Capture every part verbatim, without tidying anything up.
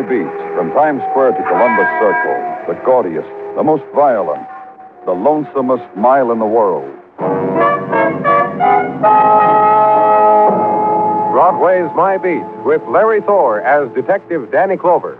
my beat, from Times Square to Columbus Circle, the gaudiest, the most violent, the lonesomest mile in the world. Broadway's My Beat, with Larry Thor as Detective Danny Clover.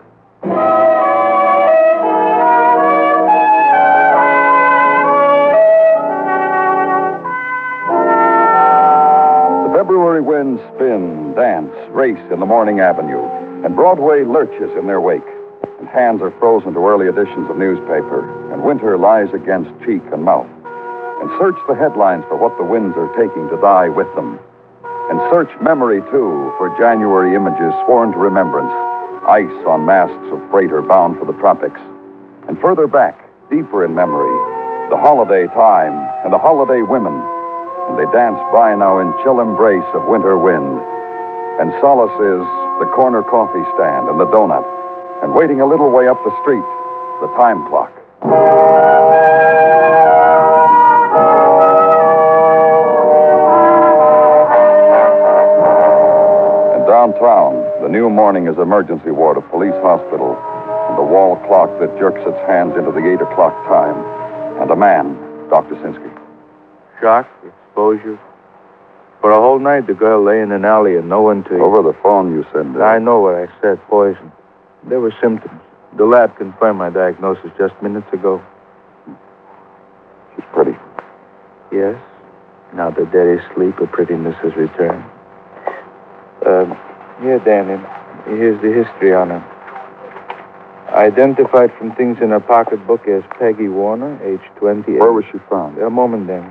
The February winds spin, dance, race in the morning avenue, and Broadway lurches in their wake. And hands are frozen to early editions of newspaper, and winter lies against cheek and mouth. And search the headlines for what the winds are taking to die with them. And search memory, too, for January images sworn to remembrance. Ice on masts of freighter bound for the tropics. And further back, deeper in memory, the holiday time and the holiday women. And they dance by now in chill embrace of winter wind. And solace is the corner coffee stand and the donut. And waiting a little way up the street, the time clock. Downtown, the new morning's emergency ward of Police Hospital, and the wall clock that jerks its hands into the eight o'clock time, and a man, Doctor Sinsky. Shock, exposure. For a whole night, the girl lay in an alley and no one to... Over the phone, you said... Uh... I know what I said, poison. There were symptoms. The lab confirmed my diagnosis just minutes ago. She's pretty. Yes. Now that there is sleep, her prettiness has returned. Um, here, Danny. Here's the history on her. Identified from things in her pocketbook as Peggy Warner, age twenty-eight. Where was she found? A moment, Danny.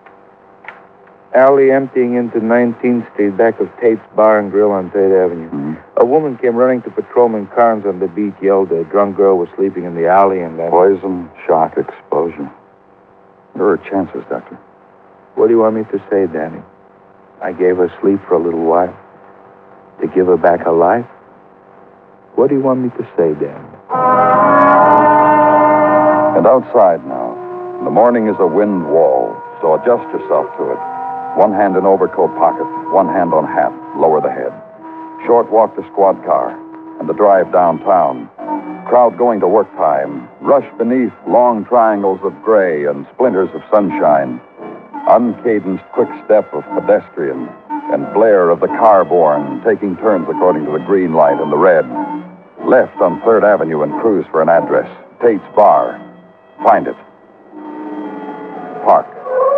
Alley emptying into nineteenth Street, back of Tate's Bar and Grill on Tate Avenue. Mm-hmm. A woman came running to Patrolman Carnes on the beat, yelled a drunk girl was sleeping in the alley, and then... Poison, shock, explosion. There are chances, Doctor. What do you want me to say, Danny? I gave her sleep for a little while. To give her back her life? What do you want me to say, Dan? And outside now. The morning is a wind wall, so adjust yourself to it. One hand in overcoat pocket, one hand on hat, lower the head. Short walk to squad car, and the drive downtown. Crowd going to work time. Rush beneath long triangles of gray and splinters of sunshine. Uncadenced quick step of pedestrian. And blare of the car-borne, taking turns according to the green light and the red. Left on third Avenue and cruise for an address. Tate's Bar. Find it. Park.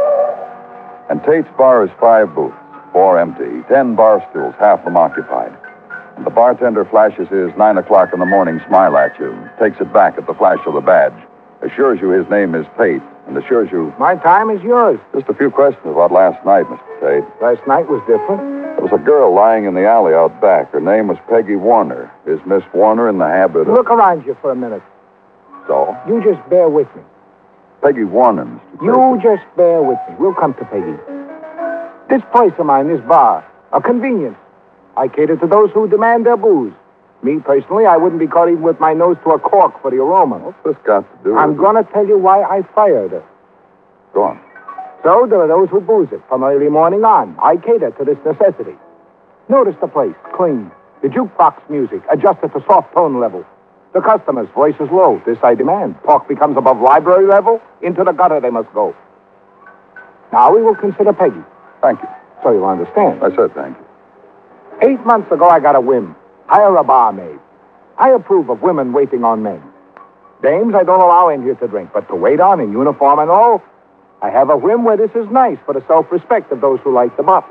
And Tate's Bar is five booths, four empty, ten bar stools, half them occupied. And the bartender flashes his nine o'clock in the morning smile at you, takes it back at the flash of the badge, assures you his name is Tate, and assures you... My time is yours. Just a few questions about last night, Mister Tate. Last night was different. There was a girl lying in the alley out back. Her name was Peggy Warner. Is Miss Warner in the habit of... Look around you for a minute. So? You just bear with me. Peggy Warner, Mister Tate. You just bear with me. We'll come to Peggy. This place of mine, this bar, a convenience. I cater to those who demand their booze. Me, personally, I wouldn't be caught even with my nose to a cork for the aroma. What's this got to do with... I'm going to tell you why I fired her. Go on. So there are those who booze it from early morning on. I cater to this necessity. Notice the place, clean. The jukebox music, adjusted to soft tone level. The customer's voice is low. This I demand. Talk becomes above library level. Into the gutter they must go. Now we will consider Peggy. Thank you. So you'll understand. I said thank you. Eight months ago, I got a whim. Hire a barmaid. I approve of women waiting on men. Dames I don't allow in here to drink, but to wait on in uniform and all, I have a whim where this is nice for the self-respect of those who like the bottle.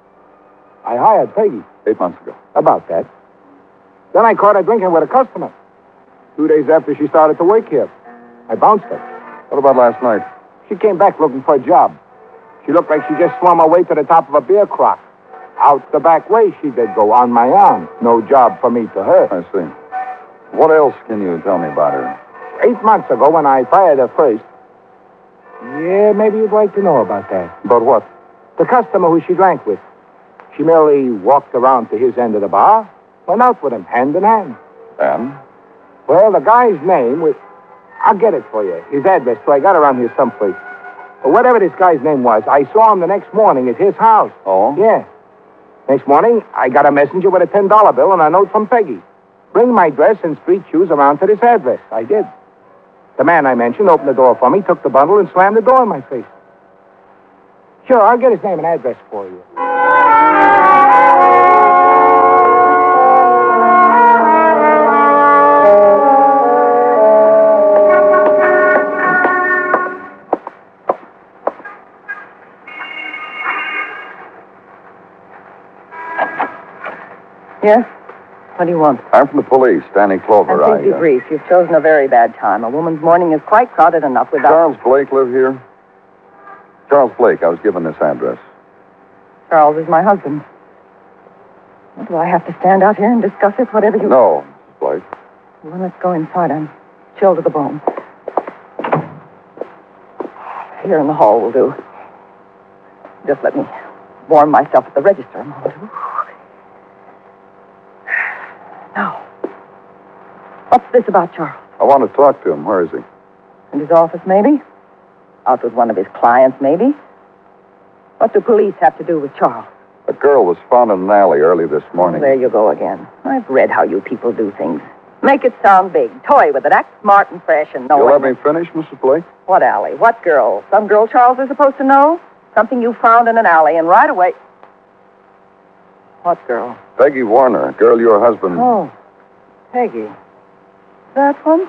I hired Peggy. Eight months ago. About that. Then I caught her drinking with a customer. Two days after she started to work here, I bounced her. What about last night? She came back looking for a job. She looked like she just swum her way to the top of a beer crock. Out the back way she did go, on my arm. No job for me to her. I see. What else can you tell me about her? Eight months ago, when I fired her first... Yeah, maybe you'd like to know about that. About what? The customer who she drank with. She merely walked around to his end of the bar, went out with him, hand in hand. And? Well, the guy's name was... I'll get it for you. His address, so I got around here someplace. But whatever this guy's name was, I saw him the next morning at his house. Oh? Yeah. Next morning, I got a messenger with a ten dollar bill and a note from Peggy. Bring my dress and street shoes around to this address. I did. The man I mentioned opened the door for me, took the bundle, and slammed the door in my face. Sure, I'll get his name and address for you. Yes? What do you want? I'm from the police, Danny Clover. And please be I, uh, brief. You've chosen a very bad time. A woman's morning is quite crowded enough without... Charles Blake live here? Charles Blake, I was given this address. Charles is my husband. Well, do I have to stand out here and discuss it, whatever you... No, Missus Blake. Well, let's go inside. I'm chilled to the bone. Here in the hall will do. Just let me warm myself at the register a moment. Now, what's this about Charles? I want to talk to him. Where is he? In his office, maybe? Out with one of his clients, maybe? What do police have to do with Charles? A girl was found in an alley early this morning. There you go again. I've read how you people do things. Make it sound big. Toy with it. Act smart and fresh and know... You'll when- let me finish, Missus Blake? What alley? What girl? Some girl Charles is supposed to know? Something you found in an alley and right away... What girl? Peggy Warner, a girl your husband... Oh, Peggy. That one?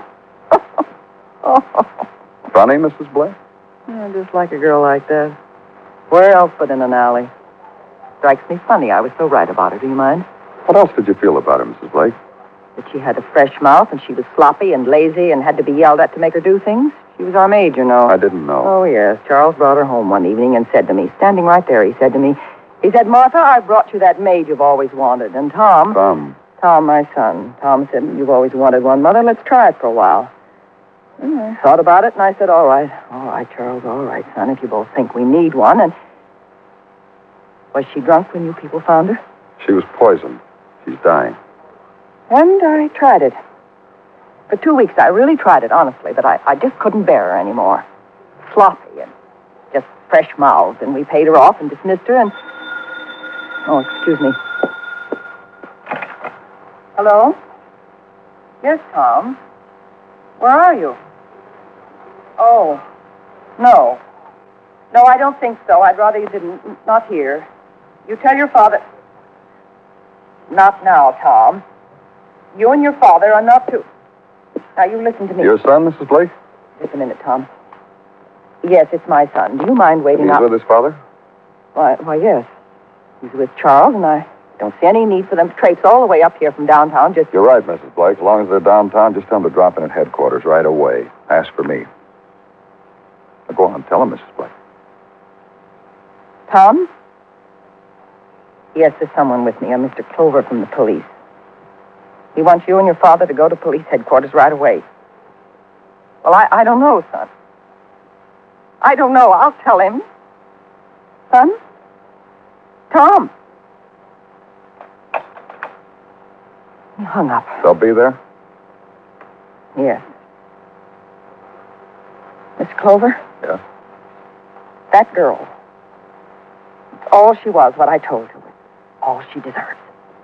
Oh, Funny, Missus Blake? I just like a girl like that. Where else but in an alley? Strikes me funny I was so right about her. Do you mind? What else did you feel about her, Missus Blake? That she had a fresh mouth and she was sloppy and lazy and had to be yelled at to make her do things? She was our maid, you know. I didn't know. Oh, yes. Charles brought her home one evening and said to me, standing right there, he said to me, he said, Martha, I brought you that maid you've always wanted. And Tom... Tom. Tom, my son. Tom said, you've always wanted one, Mother. Let's try it for a while. And I thought about it, and I said, all right. All right, Charles, all right, son, if you both think we need one. And was she drunk when you people found her? She was poisoned. She's dying. And I tried it. For two weeks, I really tried it, honestly, but I, I just couldn't bear her anymore. Sloppy and just fresh-mouthed, and we paid her off and dismissed her, and... Oh, excuse me. Hello? Yes, Tom. Where are you? Oh, no. No, I don't think so. I'd rather you didn't. Not here. You tell your father... Not now, Tom. You and your father are not to... Now, you listen to me. Your son, Missus Blake? Just a minute, Tom. Yes, it's my son. Do you mind waiting He's out? with his father? Why, why, yes. He's with Charles, and I don't see any need for them to traipse all the way up here from downtown just... You're right, Missus Blake. As long as they're downtown, just tell them to drop in at headquarters right away. Ask for me. Now, go on, tell them, Missus Blake. Tom? Yes, there's someone with me, a Mister Clover from the police. He wants you and your father to go to police headquarters right away. Well, I, I don't know, son. I don't know. I'll tell him. Son? Tom? He hung up. They'll be there? Yes. Miss Clover? Yeah. That girl. It's all she was, what I told you. All she deserves.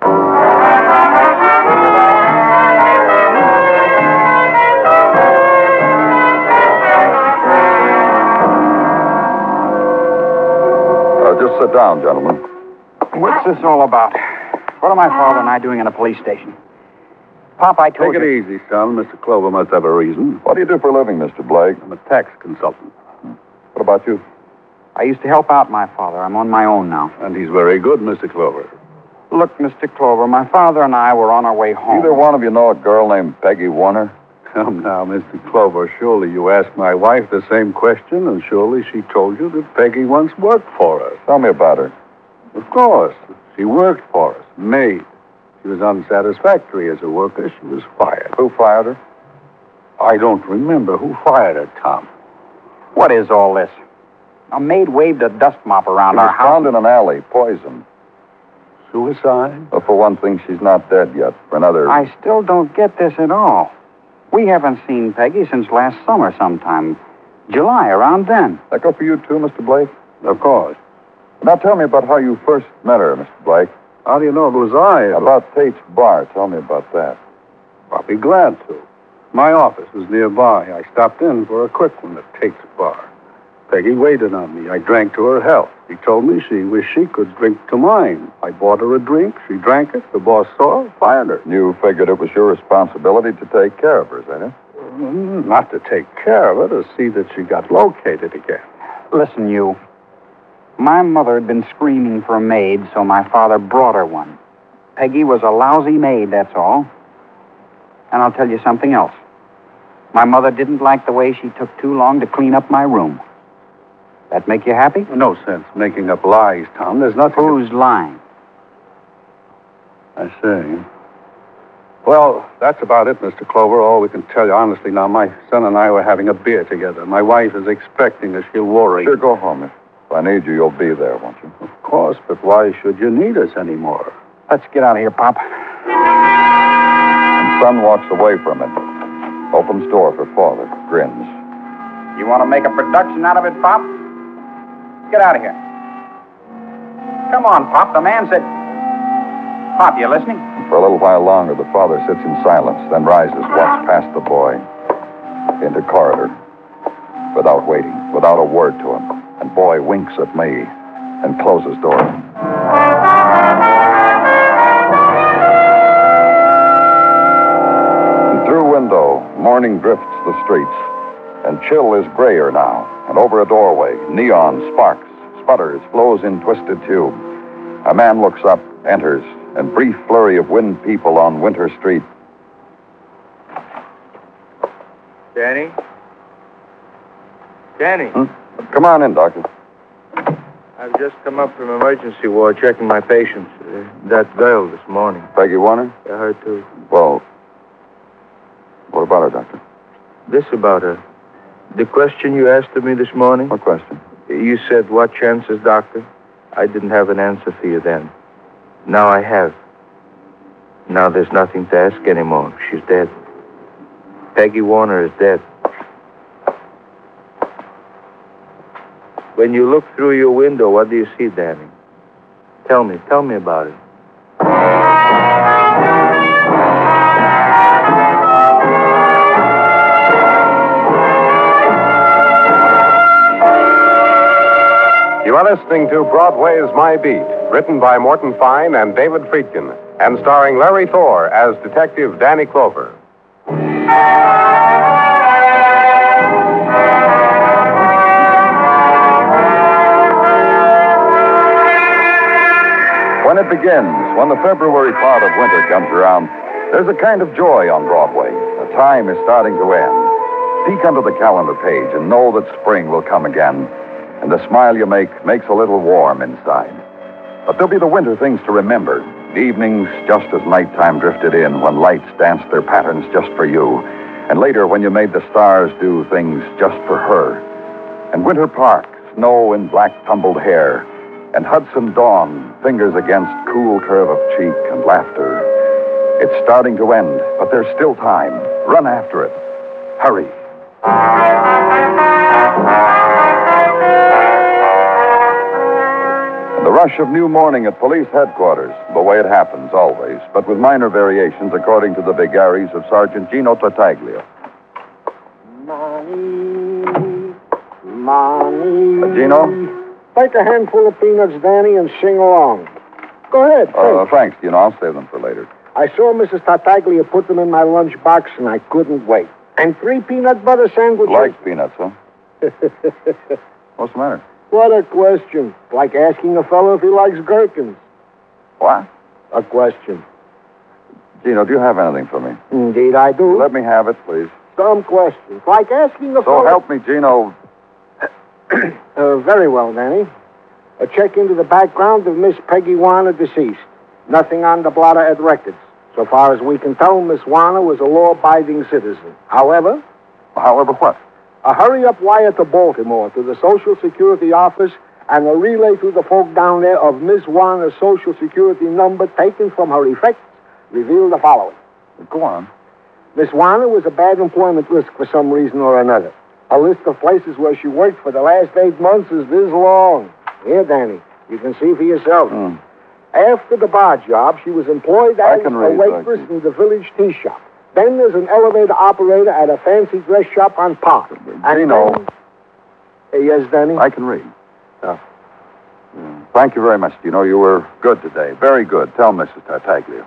Uh, just sit down, gentlemen. What's this all about? What are my father and I doing in a police station? Pop, I told Take you... it easy, son. Mister Clover must have a reason. What do you do for a living, Mister Blake? I'm a tax consultant. What about you? I used to help out my father. I'm on my own now. And he's very good, Mister Clover. Look, Mister Clover, my father and I were on our way home. Either one of you know a girl named Peggy Warner? Come now, Mister Clover. Surely you asked my wife the same question, and surely she told you that Peggy once worked for us. Tell me about her. Of course. She worked for us, maid. She was unsatisfactory as a worker. She was fired. Who fired her? I don't remember who fired her, Tom. What is all this? A maid waved a dust mop around She our was house. found in an alley, poisoned. Suicide? Well, for one thing, she's not dead yet. For another... I still don't get this at all. We haven't seen Peggy since last summer sometime. July, around then. That go for you, too, Mister Blake? Of course. Now tell me about how you first met her, Mister Blake. How do you know it was I? About Tate's bar. Tell me about that. I'll be glad to. My office is nearby. I stopped in for a quick one at Tate's Bar. Peggy waited on me. I drank to her health. She told me she wished she could drink to mine. I bought her a drink. She drank it. The boss saw her, fired her. You figured it was your responsibility to take care of her, is that it? Mm, Not to take care of her, to see that she got located again. Listen, you. My mother had been screaming for a maid, so my father brought her one. Peggy was a lousy maid, that's all. And I'll tell you something else. My mother didn't like the way she took too long to clean up my room. That make you happy? No sense making up lies, Tom. There's nothing... Who's lying? I see. Well, that's about it, Mister Clover. All we can tell you honestly now, my son and I were having a beer together. My wife is expecting us. She'll worry. Sure, go home. If I need you, you'll be there, won't you? Of course, but why should you need us anymore? Let's get out of here, Pop. And Son walks away from it. Opens door for father. Grins. You want to make a production out of it, Pop? Get out of here. Come on, Pop. The man said... Pop, you listening? For a little while longer, the father sits in silence, then rises, walks past the boy into corridor, without waiting, without a word to him. And boy winks at me and closes door. And through window, morning drifts the streets, and chill is grayer now. And over a doorway, neon sparks, sputters, flows in twisted tube. A man looks up, enters, and brief flurry of wind people on Winter Street. Danny? Danny? Hmm? Come on in, Doctor. I've just come up from emergency ward checking my patients. Uh, that girl this morning. Peggy Warner? Yeah, her too. Well, what about her, Doctor? This about her. The question you asked of me this morning? What question? You said, what chances, doctor? I didn't have an answer for you then. Now I have. Now there's nothing to ask anymore. She's dead. Peggy Warner is dead. When you look through your window, what do you see, Danny? Tell me, tell me about it. You are listening to Broadway's My Beat, written by Morton Fine and David Friedkin, and starring Larry Thor as Detective Danny Clover. When it begins, when the February part of winter comes around, there's a kind of joy on Broadway. The time is starting to end. Peek under the calendar page and know that spring will come again. And the smile you make makes a little warm inside. But there'll be the winter things to remember. The evenings just as nighttime drifted in, when lights danced their patterns just for you. And later when you made the stars do things just for her. And Winter Park, snow in black tumbled hair. And Hudson dawn, fingers against cool curve of cheek and laughter. It's starting to end, but there's still time. Run after it. Hurry. The rush of new morning at police headquarters, the way it happens always, but with minor variations according to the vagaries of Sergeant Gino Tartaglia. Money, money. Uh, Gino? Take a handful of peanuts, Danny, and sing along. Go ahead. Uh, thanks, Gino. I'll save them for later. I saw Missus Tartaglia put them in my lunchbox, and I couldn't wait. And three peanut butter sandwiches. Likes peanuts, huh? What's the matter? What a question. Like asking a fellow if he likes gherkins. What? A question. Gino, do you have anything for me? Indeed, I do. Let me have it, please. Some questions. Like asking a So fellow... help me, Gino. uh, very well, Danny. A check into the background of Miss Peggy Warner, deceased. Nothing on the blotter at records. So far as we can tell, Miss Warner was a law-abiding citizen. However... However what? A hurry-up wire to Baltimore, to the Social Security office, and a relay to the folk down there of Miss Warner's Social Security number taken from her effects revealed the following. Go on. Miss Warner was a bad employment risk for some reason or another. A list of places where she worked for the last eight months is this long. Here, Danny, you can see for yourself. Mm. After the bar job, she was employed I as can a read, waitress Doctor. in the village tea shop. Then there's an elevator operator at a fancy dress shop on Park. And Gino. then- Uh, yes, Danny? I can read. Oh. Yeah. Thank you very much, Gino. You were good today. Very good. Tell Missus Tartaglia.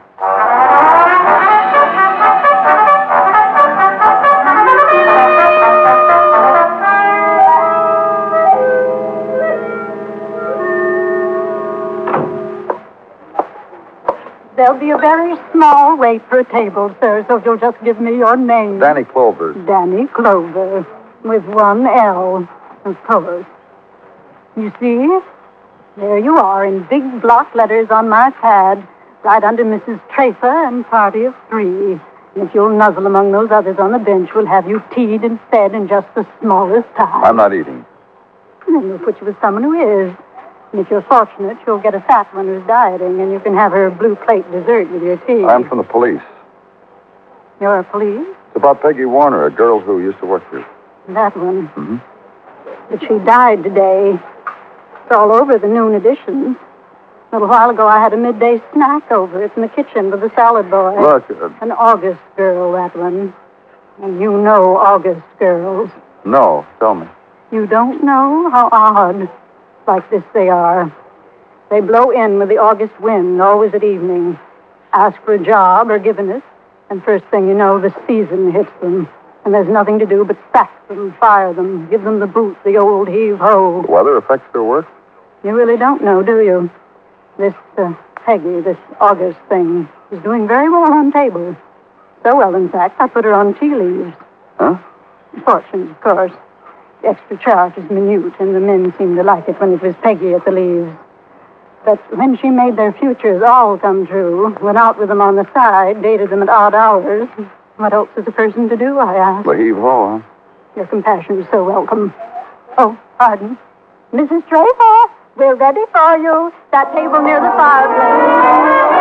There'll be a very small wait for a table, sir, so if you'll just give me your name. Danny Clover. Danny Clover, with one L, of course. You see? There you are, in big block letters on my pad, right under Missus Trafer and party of three. And if you'll nuzzle among those others on the bench, we'll have you teed and fed in just the smallest time. I'm not eating. And then we'll put you with someone who is. And if you're fortunate, you'll get a fat one who's dieting, and you can have her blue plate dessert with your tea. I'm from the police. You're a police? It's about Peggy Warner, a girl who used to work here. That one. Mm-hmm. But she died today. It's all over the noon editions. A little while ago, I had a midday snack over it in the kitchen with the salad boy. Look, uh, An August girl, that one. And you know August girls. no, tell me. You don't know how odd. Like this they are. They blow in with the August wind, always at evening. Ask for a job or given it, and first thing you know, the season hits them. And there's nothing to do but sack them, fire them, give them the boot, the old heave-ho. The weather affects their work? You really don't know, do you? This uh, Peggy, this August thing, is doing very well on table. So well, in fact, I put her on tea leaves. Huh? Fortunes, of course. The extra charge is minute, and the men seem to like it when it was Peggy at the leaves. But when she made their futures all come true, went out with them on the side, dated them at odd hours, what else is a person to do, I ask? The heave-ho, huh? Your compassion is so welcome. Oh, pardon. Missus Trafer, we're ready for you. That table near the fireplace.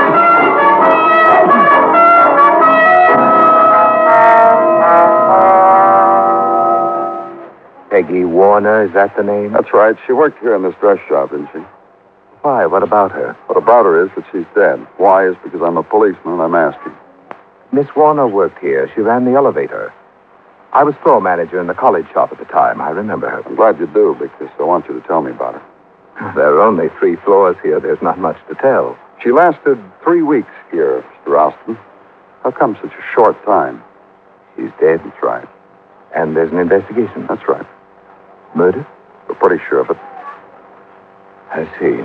Peggy Warner, is that the name? That's right. She worked here in this dress shop, didn't she? Why? What about her? What about her is that she's dead. Why is because I'm a policeman and I'm asking. Miss Warner worked here. She ran the elevator. I was floor manager in the college shop at the time. I remember her. I'm glad you do, because I want you to tell me about her. There are only three floors here. There's not much to tell. She lasted three weeks here, Mister Austin. How come such a short time? She's dead. That's right. And there's an investigation. That's right. Murder? We're pretty sure of it. I see.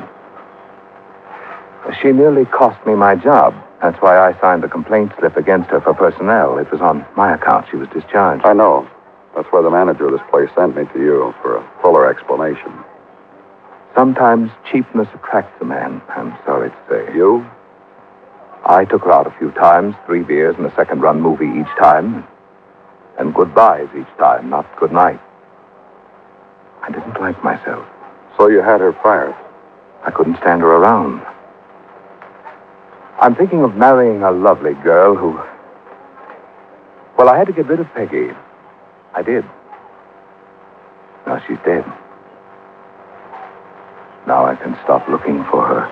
She nearly cost me my job. That's why I signed the complaint slip against her for personnel. It was on my account. She was discharged. I know. That's why the manager of this place sent me to you for a fuller explanation. Sometimes cheapness attracts a man, I'm sorry to say. You? I took her out a few times, three beers and a second-run movie each time. And goodbyes each time, not good night. I didn't like myself. So you had her fired? I couldn't stand her around. I'm thinking of marrying a lovely girl who... Well, I had to get rid of Peggy. I did. Now she's dead. Now I can stop looking for her.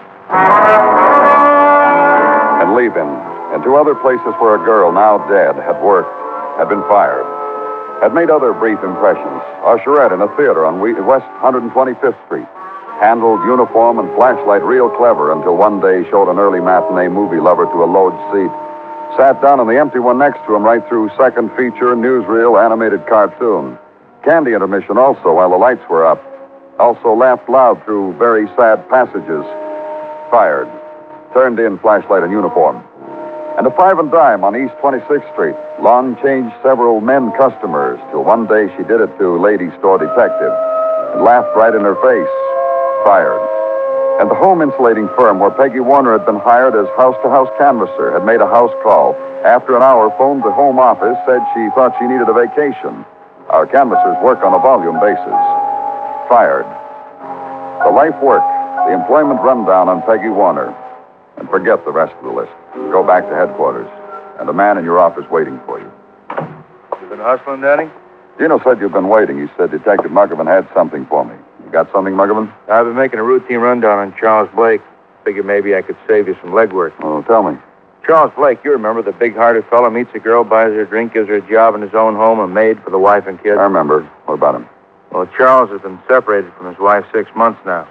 And leave him. And to other places where a girl, now dead, had worked, had been fired, had made other brief impressions. Usherette in a theater on West one hundred twenty-fifth Street. Handled uniform and flashlight real clever until one day showed an early matinee movie lover to a loge seat. Sat down in the empty one next to him right through second feature, newsreel, animated cartoon. Candy intermission also while the lights were up. Also laughed loud through very sad passages. Fired. Turned in flashlight and uniform. And a five and dime on East twenty-sixth Street. Long changed several men customers till one day she did it to lady store detective and laughed right in her face. Fired. And the home insulating firm where Peggy Warner had been hired as house-to-house canvasser had made a house call. After an hour, phoned the home office, said she thought she needed a vacation. Our canvassers work on a volume basis. Fired. The life work, the employment rundown on Peggy Warner. And forget the rest of the list. Go back to headquarters. And a man in your office waiting for you. You been hustling, Danny? Gino said you've been waiting. He said Detective Muggavan had something for me. You got something, Muggavan? I've been making a routine rundown on Charles Blake. Figured maybe I could save you some legwork. Oh, tell me. Charles Blake, you remember, the big-hearted fellow meets a girl, buys her a drink, gives her a job in his own home, a maid for the wife and kids. I remember. What about him? Well, Charles has been separated from his wife six months now.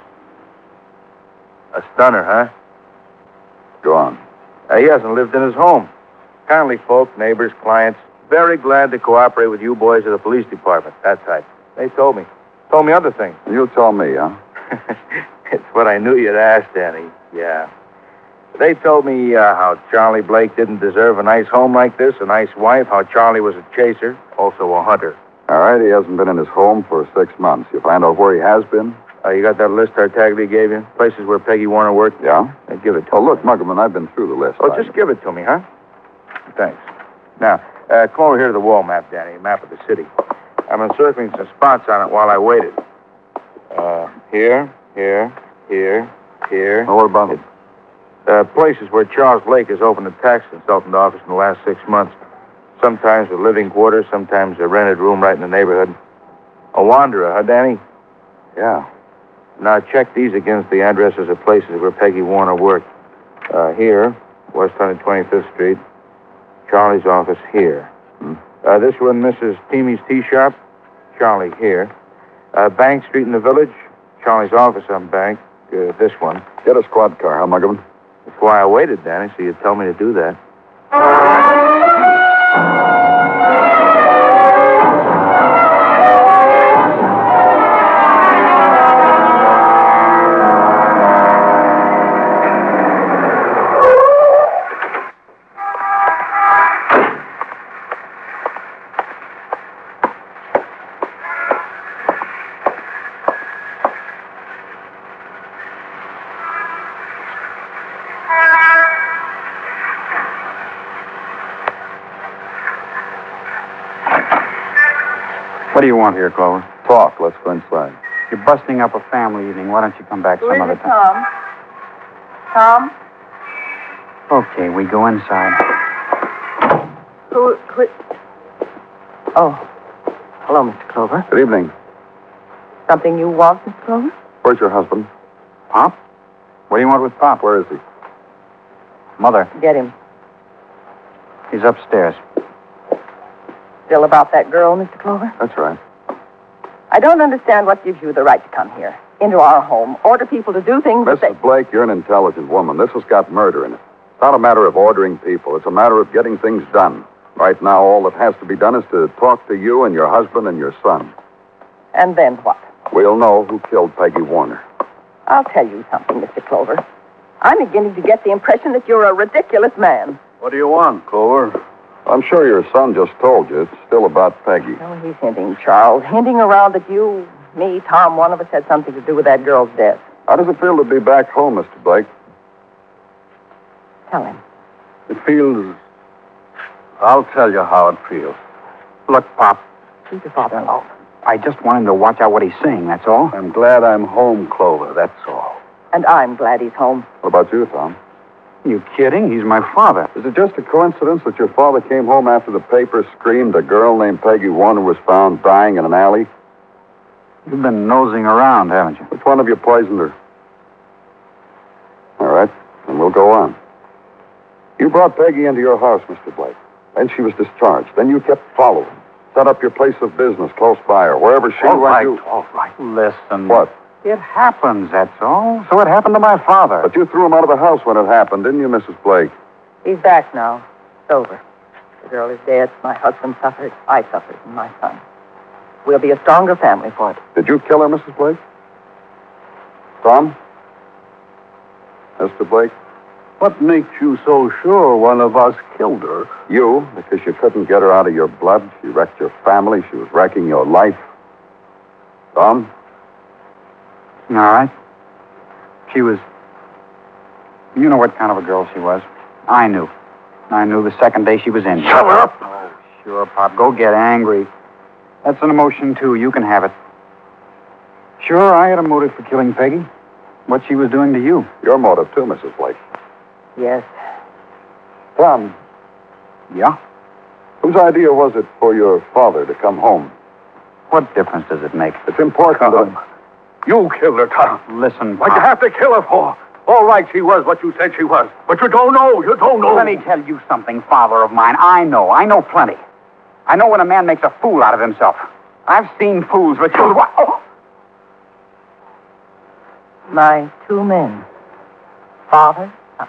A stunner, huh? Go on. Uh, he hasn't lived in his home. Kindly folk, neighbors, clients, very glad to cooperate with you boys of the police department, that type. They told me. Told me other things. And you'll tell me, huh? It's what I knew you'd ask, Danny. Yeah. They told me uh, how Charlie Blake didn't deserve a nice home like this, a nice wife, how Charlie was a chaser, also a hunter. All right, he hasn't been in his home for six months. You find out where he has been? Uh, you got that list Tartaglia gave you? Places where Peggy Warner worked? Yeah? Uh, give it to Oh, me. look, Muggerman, I've been through the list. Oh, I- just give it to me, huh? Thanks. Now, uh, come over here to the wall map, Danny, a map of the city. I'm encircling some spots on it while I waited. Uh, here, here, here, here. Oh, what about it? Uh, places where Charles Blake has opened a tax consultant office in the last six months. Sometimes with living quarters, sometimes a rented room right in the neighborhood. A wanderer, huh, Danny? Yeah. Now, check these against the addresses of places where Peggy Warner worked. Uh, here, West one hundred twenty-fifth Street. Charlie's office here. Hmm. Uh, this one, Missus Teamy's Tea Shop. Charlie here. Uh, Bank Street in the Village. Charlie's office on Bank. Uh, this one. Get a squad car, huh, Muggerman? That's why I waited, Danny, so you'd tell me to do that. What do you want here, Clover? Talk. Let's go inside. You're busting up a family evening. Why don't you come back Who some is other it, time? Tom? Tom? Okay, we go inside. Who, who... Oh. Hello, Mister Clover. Good evening. Something you want, Mister Clover? Where's your husband? Pop? What do you want with Pop? Where is he? Mother, Get him. he's upstairs. Still about that girl, Mister Clover? That's right. I don't understand what gives you the right to come here, into our home, order people to do things that Missus Blake, you're an intelligent woman. This has got murder in it. It's not a matter of ordering people. It's a matter of getting things done. Right now, all that has to be done is to talk to you and your husband and your son. they... And then what? We'll know who killed Peggy Warner. I'll tell you something, Mister Clover. I'm beginning to get the impression that you're a ridiculous man. What do you want, Clover? I'm sure your son just told you. It's still about Peggy. Oh, he's hinting, Charles, hinting around that you, me, Tom, one of us had something to do with that girl's death. How does it feel to be back home, Mister Blake? Tell him. It feels... I'll tell you how it feels. Look, Pop, He's your father-in-law. I just want him to watch out what he's saying, that's all. I'm glad I'm home, Clover, that's all. And I'm glad he's home. What about you, Tom? You kidding? He's my father. Is it just a coincidence that your father came home after the paper screamed a girl named Peggy Warner was found dying in an alley? You've been nosing around, haven't you? Which one of you poisoned her? All right, then we'll go on. You brought Peggy into your house, Mister Blake. Then she was discharged. Then you kept following. Set up your place of business close by her. Wherever she All went, right, you... all right. Listen. What? It happens, that's all. So it happened to my father. But you threw him out of the house when it happened, didn't you, Missus Blake? He's back now. It's over. The girl is dead. My husband suffered. I suffered. And my son. We'll be a stronger family for it. Did you kill her, Missus Blake? Tom? Mister Blake? What makes you so sure one of us killed her? You, because you couldn't get her out of your blood. She wrecked your family. She was wrecking your life. Tom? All right. She was... You know what kind of a girl she was. I knew. I knew the second day she was in. Shut up! Oh, sure, Pop. Go get angry. That's an emotion, too. You can have it. Sure, I had a motive for killing Peggy. What she was doing to you. Your motive, too, Missus Blake. Yes. Tom, Yeah? whose idea was it for your father to come home? What difference does it make? It's important Tom, that... you killed her, Tom. Listen, What'd you Pop. have to kill her for? All right, she was what you said she was. But you don't know. You don't know. Let me tell you something, father of mine. I know. I know plenty. I know when a man makes a fool out of himself. I've seen fools, but you... Oh. My two men. Father, son.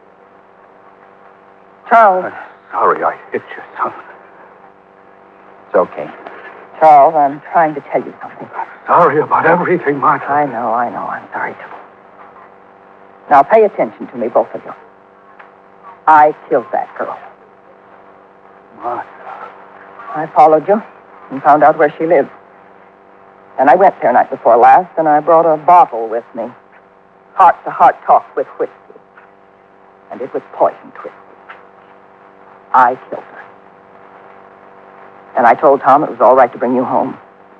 Charles. I'm sorry I hit you, son. It's okay. Charles, I'm trying to tell you something. Sorry about everything, Martha. I know, I know. I'm sorry, too. Now, pay attention to me, both of you. I killed that girl. Martha. I followed you and found out where she lived. And I went there night before last, and I brought a bottle with me. Heart-to-heart talk with whiskey. And it was poisoned whiskey. I killed her. And I told Tom it was all right to bring you home.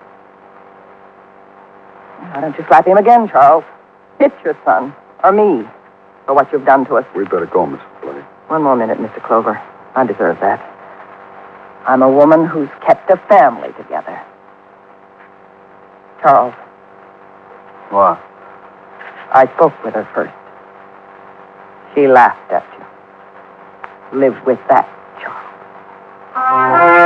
Why don't you slap him again, Charles? Hit your son, or me, for what you've done to us. We'd better go, Missus Blake. One more minute, Mister Clover. I deserve that. I'm a woman who's kept a family together. Charles. What? I spoke with her first. She laughed at you. Live with that, Charles.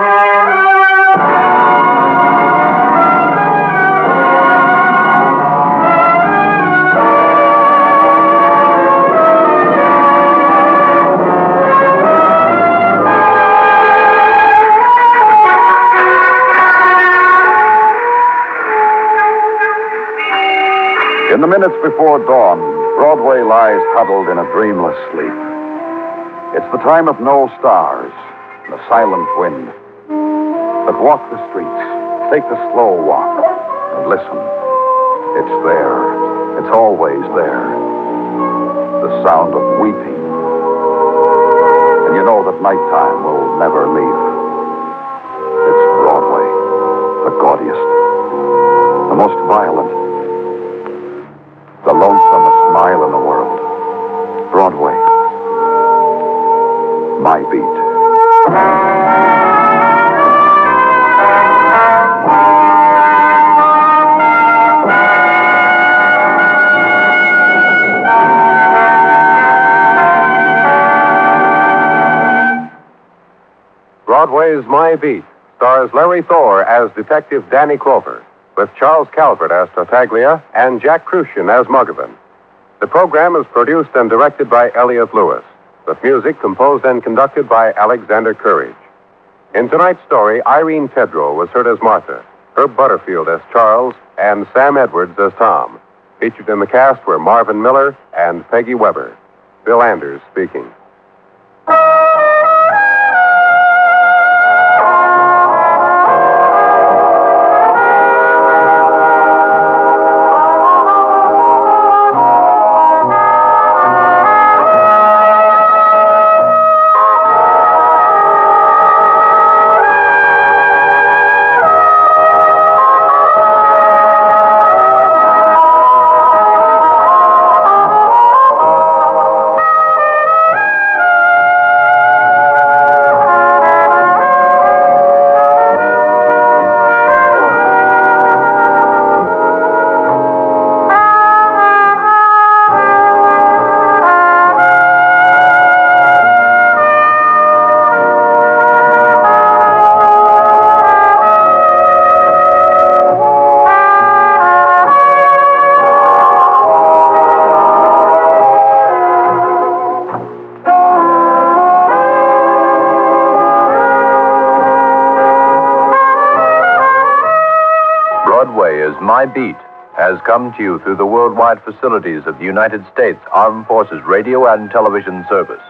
In the minutes before dawn, Broadway lies huddled in a dreamless sleep. It's the time of no stars, and a silent wind. But walk the streets, take the slow walk, and listen. It's there. It's always there. The sound of weeping. And you know that nighttime will never leave. It's Broadway, the gaudiest, the most violent, the lonesomest mile in the world. Broadway. My beat. Broadway's My Beat stars Larry Thor as Detective Danny Clover, with Charles Calvert as Tartaglia and Jack Crucian as Muggavan. The program is produced and directed by Elliott Lewis, with music composed and conducted by Alexander Courage. In tonight's story, Irene Tedrow was heard as Martha, Herb Butterfield as Charles, and Sam Edwards as Tom. Featured in the cast were Marvin Miller and Peggy Weber. Bill Anders speaking. Broadway is My Beat has come to you through the worldwide facilities of the United States Armed Forces Radio and Television Service.